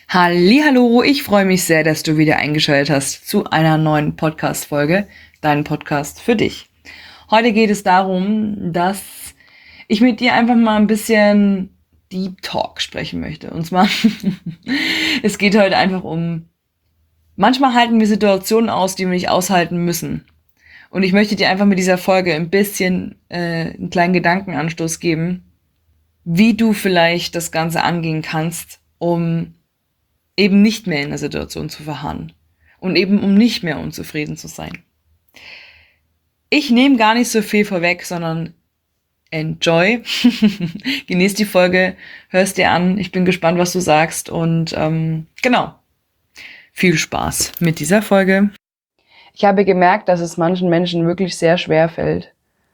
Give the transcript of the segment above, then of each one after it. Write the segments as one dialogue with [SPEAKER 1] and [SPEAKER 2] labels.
[SPEAKER 1] Hallihallo, ich freue mich sehr, dass du wieder eingeschaltet hast zu einer neuen Podcast-Folge, dein Podcast für dich. Heute geht es darum, dass ich mit dir einfach mal ein bisschen Deep Talk sprechen möchte. Und zwar, es geht heute einfach manchmal halten wir Situationen aus, die wir nicht aushalten müssen. Und ich möchte dir einfach mit dieser Folge ein bisschen einen kleinen Gedankenanstoß geben, wie du vielleicht das Ganze angehen kannst, um eben nicht mehr in der Situation zu verharren und eben um nicht mehr unzufrieden zu sein. Ich nehme gar nicht so viel vorweg, sondern enjoy. Genieß die Folge, hörst dir an. Ich bin gespannt, was du sagst und genau, viel Spaß mit dieser Folge. Ich habe gemerkt, dass es manchen Menschen wirklich sehr schwer fällt,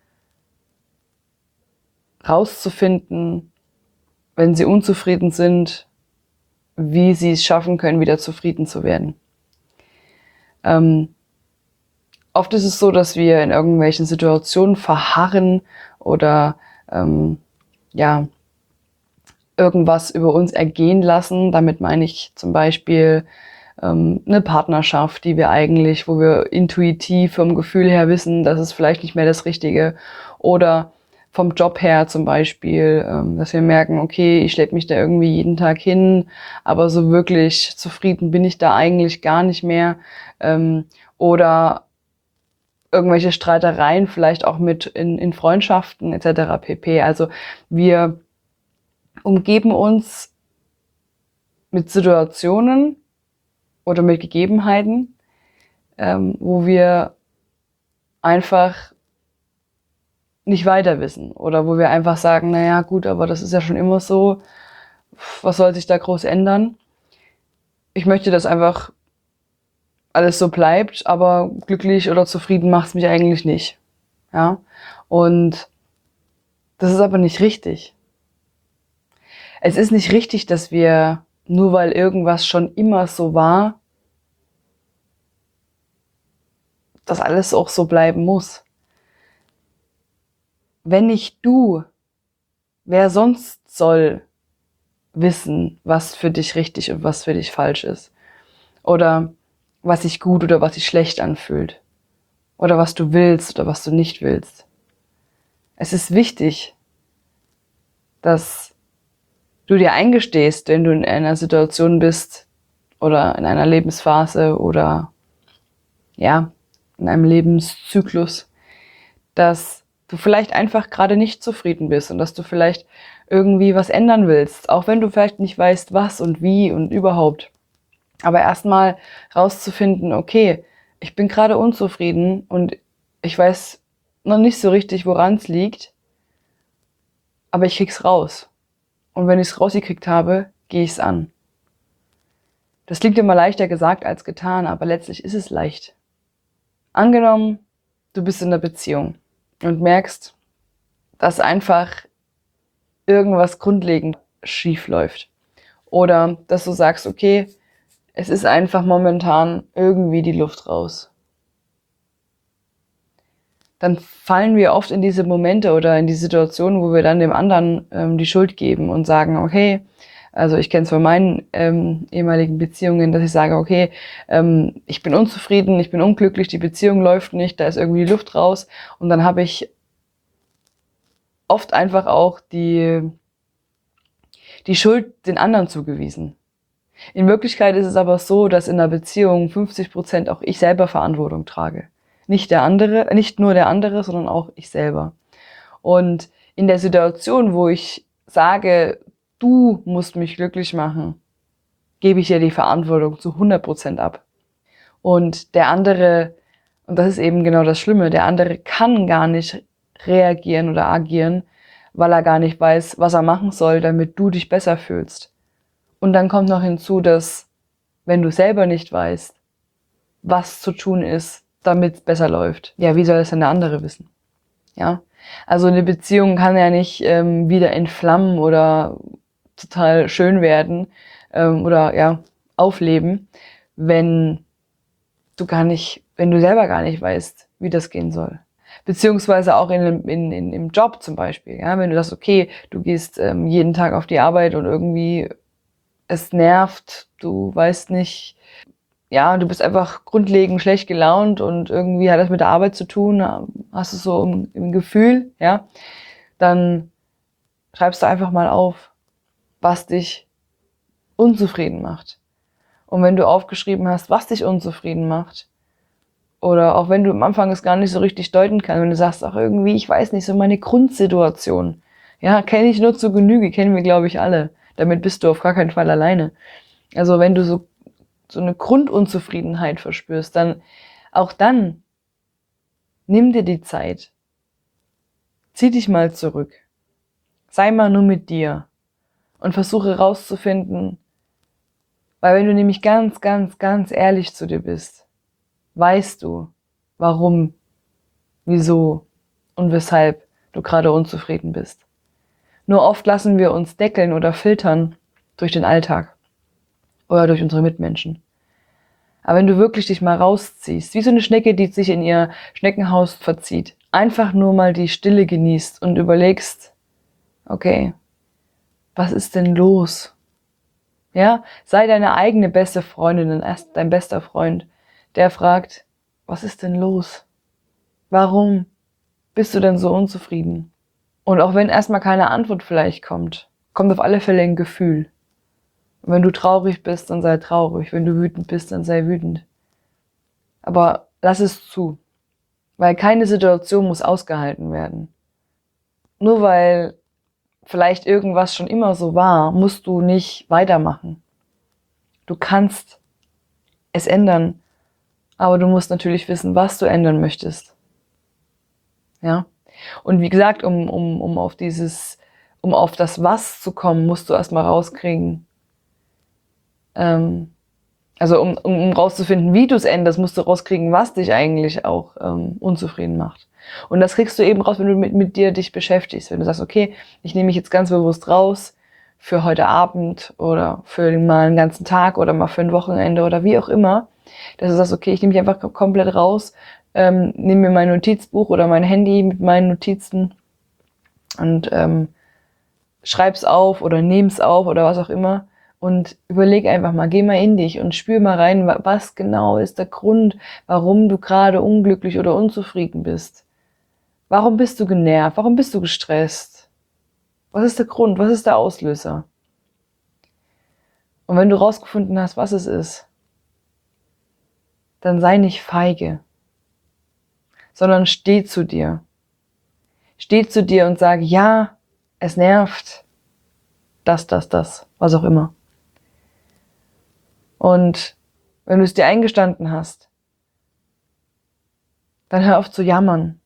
[SPEAKER 1] rauszufinden, wenn sie unzufrieden sind, wie sie es schaffen können, wieder zufrieden zu werden. Oft ist es so, dass wir in irgendwelchen Situationen verharren oder irgendwas über uns ergehen lassen. Damit meine ich zum Beispiel eine Partnerschaft, wo wir intuitiv vom Gefühl her wissen, das ist vielleicht nicht mehr das Richtige. Oder vom Job her zum Beispiel, dass wir merken, okay, ich schleppe mich da irgendwie jeden Tag hin, aber so wirklich zufrieden bin ich da eigentlich gar nicht mehr. Oder irgendwelche Streitereien, vielleicht auch mit in Freundschaften etc. pp. Also wir umgeben uns mit Situationen oder mit Gegebenheiten, wo wir einfach nicht weiter wissen oder wo wir einfach sagen, naja gut, aber das ist ja schon immer so, was soll sich da groß ändern? Ich möchte, dass einfach alles so bleibt, aber glücklich oder zufrieden macht es mich eigentlich nicht. Ja? Und das ist aber nicht richtig. Es ist nicht richtig, dass wir, nur weil irgendwas schon immer so war, dass alles auch so bleiben muss. Wenn nicht du, wer sonst soll wissen, was für dich richtig und was für dich falsch ist? Oder was sich gut oder was sich schlecht anfühlt? Oder was du willst oder was du nicht willst? Es ist wichtig, dass du dir eingestehst, wenn du in einer Situation bist oder in einer Lebensphase oder ja, in einem Lebenszyklus, dass du vielleicht einfach gerade nicht zufrieden bist und dass du vielleicht irgendwie was ändern willst, auch wenn du vielleicht nicht weißt, was und wie und überhaupt. Aber erstmal rauszufinden, okay, ich bin gerade unzufrieden und ich weiß noch nicht so richtig, woran es liegt, aber ich krieg's raus. Und wenn ich es rausgekriegt habe, gehe ich es an. Das klingt immer leichter gesagt als getan, aber letztlich ist es leicht. Angenommen, du bist in einer Beziehung und merkst, dass einfach irgendwas grundlegend schief läuft. Oder dass du sagst, okay, es ist einfach momentan irgendwie die Luft raus. Dann fallen wir oft in diese Momente oder in die Situationen, wo wir dann dem anderen die Schuld geben und sagen, okay, also ich kenne es von meinen ehemaligen Beziehungen, dass ich sage, okay, ich bin unzufrieden, ich bin unglücklich, die Beziehung läuft nicht, da ist irgendwie die Luft raus. Und dann habe ich oft einfach auch die Schuld den anderen zugewiesen. In Wirklichkeit ist es aber so, dass in einer Beziehung 50% auch ich selber Verantwortung trage. Nicht der andere, nicht nur der andere, sondern auch ich selber. Und in der Situation, wo ich sage, du musst mich glücklich machen, gebe ich ja die Verantwortung zu 100% ab. Und der andere, und das ist eben genau das Schlimme, der andere kann gar nicht reagieren oder agieren, weil er gar nicht weiß, was er machen soll, damit du dich besser fühlst. Und dann kommt noch hinzu, dass wenn du selber nicht weißt, was zu tun ist, damit es besser läuft, ja, wie soll es denn der andere wissen? Ja, also eine Beziehung kann ja nicht wieder entflammen oder total schön werden oder ja aufleben, wenn wenn du selber gar nicht weißt, wie das gehen soll. Beziehungsweise auch im Job zum Beispiel. Ja, wenn du sagst, okay, du gehst jeden Tag auf die Arbeit und irgendwie es nervt, du weißt nicht, ja, du bist einfach grundlegend schlecht gelaunt und irgendwie hat das mit der Arbeit zu tun, hast du so im Gefühl, ja, dann schreibst du einfach mal auf, was dich unzufrieden macht. Und wenn du aufgeschrieben hast, was dich unzufrieden macht, oder auch wenn du am Anfang es gar nicht so richtig deuten kannst, wenn du sagst, ach irgendwie, ich weiß nicht, so meine Grundsituation, ja, kenne ich nur zu Genüge, kennen wir, glaube ich, alle. Damit bist du auf gar keinen Fall alleine. Also wenn du so eine Grundunzufriedenheit verspürst, dann auch dann nimm dir die Zeit. Zieh dich mal zurück. Sei mal nur mit dir und versuche rauszufinden, weil wenn du nämlich ganz, ganz, ganz ehrlich zu dir bist, weißt du, warum, wieso und weshalb du gerade unzufrieden bist. Nur oft lassen wir uns deckeln oder filtern durch den Alltag oder durch unsere Mitmenschen. Aber wenn du wirklich dich mal rausziehst, wie so eine Schnecke, die sich in ihr Schneckenhaus verzieht, einfach nur mal die Stille genießt und überlegst, okay, was ist denn los? Ja, sei deine eigene beste Freundin, dein bester Freund, der fragt, was ist denn los? Warum bist du denn so unzufrieden? Und auch wenn erstmal keine Antwort vielleicht kommt, kommt auf alle Fälle ein Gefühl. Und wenn du traurig bist, dann sei traurig. Wenn du wütend bist, dann sei wütend. Aber lass es zu, weil keine Situation muss ausgehalten werden. Nur weil vielleicht irgendwas schon immer so war, musst du nicht weitermachen. Du kannst es ändern, aber du musst natürlich wissen, was du ändern möchtest. Ja? Und wie gesagt, um auf das Was zu kommen, musst du erstmal rauskriegen. Also um rauszufinden, wie du es änderst, musst du rauskriegen, was dich eigentlich auch unzufrieden macht. Und das kriegst du eben raus, wenn du mit dir dich beschäftigst. Wenn du sagst, okay, ich nehme mich jetzt ganz bewusst raus für heute Abend oder für mal einen ganzen Tag oder mal für ein Wochenende oder wie auch immer, dass du sagst, okay, ich nehme mich einfach komplett raus, nehme mir mein Notizbuch oder mein Handy mit meinen Notizen und schreib's auf oder nehm's auf oder was auch immer und überleg einfach mal, geh mal in dich und spür mal rein, was genau ist der Grund, warum du gerade unglücklich oder unzufrieden bist. Warum bist du genervt? Warum bist du gestresst? Was ist der Grund? Was ist der Auslöser? Und wenn du rausgefunden hast, was es ist, dann sei nicht feige, sondern steh zu dir. Steh zu dir und sag, ja, es nervt, das, was auch immer. Und wenn du es dir eingestanden hast, dann hör auf zu jammern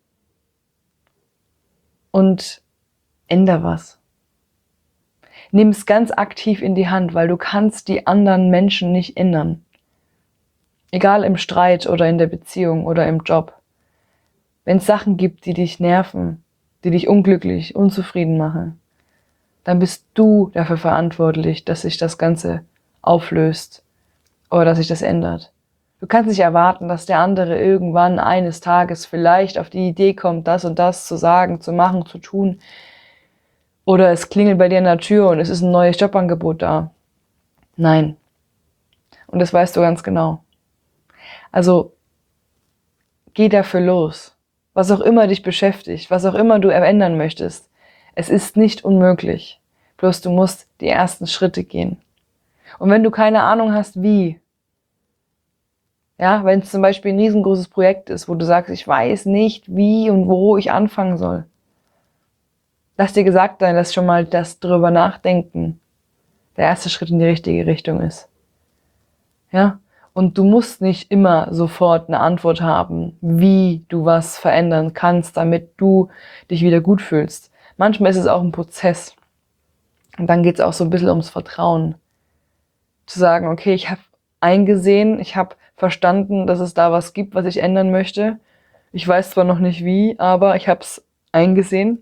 [SPEAKER 1] und änder was. Nimm es ganz aktiv in die Hand, weil du kannst die anderen Menschen nicht ändern. Egal im Streit oder in der Beziehung oder im Job. Wenn es Sachen gibt, die dich nerven, die dich unglücklich, unzufrieden machen, dann bist du dafür verantwortlich, dass sich das Ganze auflöst oder dass sich das ändert. Du kannst nicht erwarten, dass der andere irgendwann eines Tages vielleicht auf die Idee kommt, das und das zu sagen, zu machen, zu tun. Oder es klingelt bei dir an der Tür und es ist ein neues Jobangebot da. Nein. Und das weißt du ganz genau. Also geh dafür los. Was auch immer dich beschäftigt, was auch immer du ändern möchtest. Es ist nicht unmöglich. Bloß du musst die ersten Schritte gehen. Und wenn du keine Ahnung hast, wie, ja, wenn es zum Beispiel ein riesengroßes Projekt ist, wo du sagst, ich weiß nicht, wie und wo ich anfangen soll. Lass dir gesagt sein, dass schon mal das drüber nachdenken der erste Schritt in die richtige Richtung ist. Ja? Und du musst nicht immer sofort eine Antwort haben, wie du was verändern kannst, damit du dich wieder gut fühlst. Manchmal ist es auch ein Prozess. Und dann geht es auch so ein bisschen ums Vertrauen. Zu sagen, okay, ich habe eingesehen, ich habe verstanden, dass es da was gibt, was ich ändern möchte. Ich weiß zwar noch nicht wie, aber ich habe es eingesehen.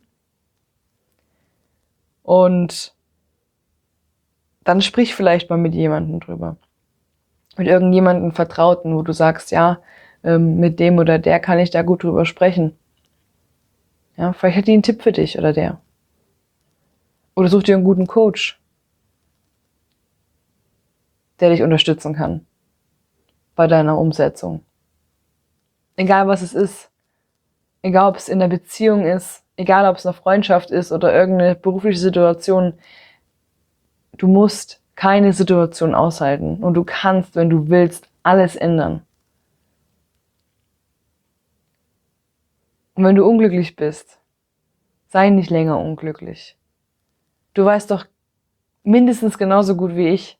[SPEAKER 1] Und dann sprich vielleicht mal mit jemandem drüber. Mit irgendjemandem Vertrauten, wo du sagst, ja, mit dem oder der kann ich da gut drüber sprechen. Ja, vielleicht hat die einen Tipp für dich oder der. Oder such dir einen guten Coach. der dich unterstützen kann bei deiner Umsetzung. Egal was es ist, egal ob es in der Beziehung ist, egal ob es eine Freundschaft ist oder irgendeine berufliche Situation, du musst keine Situation aushalten und du kannst, wenn du willst, alles ändern. Und wenn du unglücklich bist, sei nicht länger unglücklich. Du weißt doch mindestens genauso gut wie ich,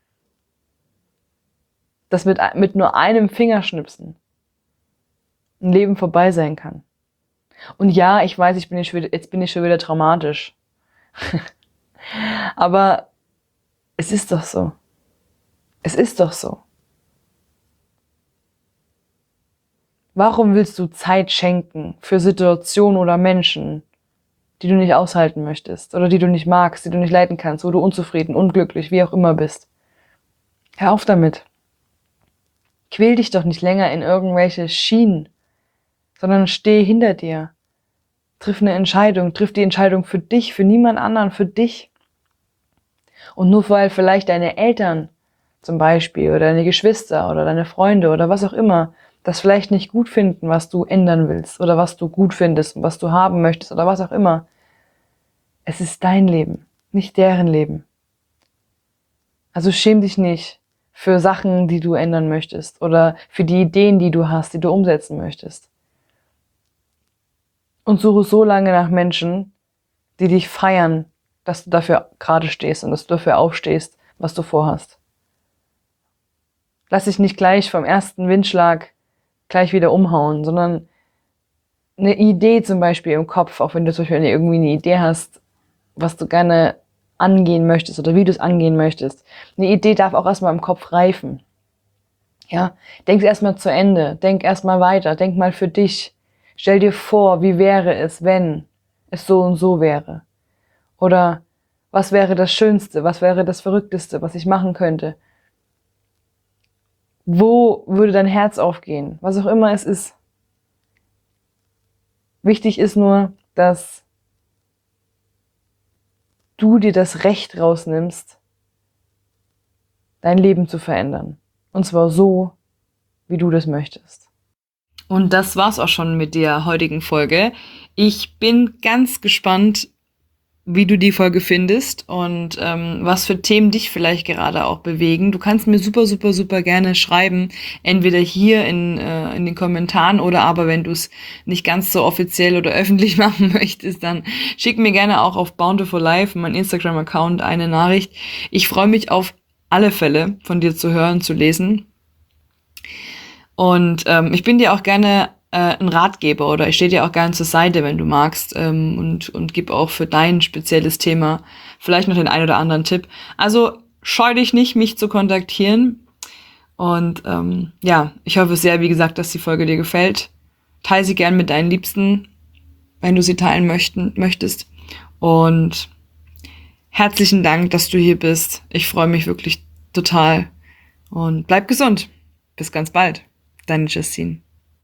[SPEAKER 1] dass mit nur einem Fingerschnipsen ein Leben vorbei sein kann. Und ja, ich weiß, jetzt bin ich schon wieder traumatisch. Aber es ist doch so. Es ist doch so. Warum willst du Zeit schenken für Situationen oder Menschen, die du nicht aushalten möchtest oder die du nicht magst, die du nicht leiden kannst, wo du unzufrieden, unglücklich, wie auch immer bist? Hör auf damit. Quäl dich doch nicht länger in irgendwelche Schienen, sondern steh hinter dir. Triff eine Entscheidung, triff die Entscheidung für dich, für niemand anderen, für dich. Und nur weil vielleicht deine Eltern zum Beispiel oder deine Geschwister oder deine Freunde oder was auch immer das vielleicht nicht gut finden, was du ändern willst oder was du gut findest und was du haben möchtest oder was auch immer. Es ist dein Leben, nicht deren Leben. Also schäm dich nicht für Sachen, die du ändern möchtest oder für die Ideen, die du hast, die du umsetzen möchtest. Und suche so lange nach Menschen, die dich feiern, dass du dafür gerade stehst und dass du dafür aufstehst, was du vorhast. Lass dich nicht gleich vom ersten Windschlag gleich wieder umhauen, sondern eine Idee zum Beispiel im Kopf, auch wenn du zum Beispiel irgendwie eine Idee hast, was du gerne angehen möchtest oder wie du es angehen möchtest. Eine Idee darf auch erstmal im Kopf reifen. Ja, denk erstmal zu Ende, denk erstmal weiter, denk mal für dich. Stell dir vor, wie wäre es, wenn es so und so wäre? Oder was wäre das Schönste, was wäre das Verrückteste, was ich machen könnte? Wo würde dein Herz aufgehen? Was auch immer es ist. Wichtig ist nur, dass du dir das Recht rausnimmst, dein Leben zu verändern. Und zwar so, wie du das möchtest. Und das war's auch schon mit der heutigen Folge. Ich bin ganz gespannt, wie du die Folge findest und was für Themen dich vielleicht gerade auch bewegen. Du kannst mir super, super, super gerne schreiben, entweder hier in den Kommentaren oder aber wenn du es nicht ganz so offiziell oder öffentlich machen möchtest, dann schick mir gerne auch auf Bountiful Life, mein Instagram-Account, eine Nachricht. Ich freue mich auf alle Fälle, von dir zu hören, zu lesen. Und ich bin dir auch gerne ein Ratgeber oder ich stehe dir auch gerne zur Seite, wenn du magst und gib auch für dein spezielles Thema vielleicht noch den einen oder anderen Tipp. Also scheu dich nicht, mich zu kontaktieren. Und ja, ich hoffe sehr, wie gesagt, dass die Folge dir gefällt. Teile sie gern mit deinen Liebsten, wenn du sie teilen möchtest. Und herzlichen Dank, dass du hier bist. Ich freue mich wirklich total. Und bleib gesund. Bis ganz bald. Deine Justine.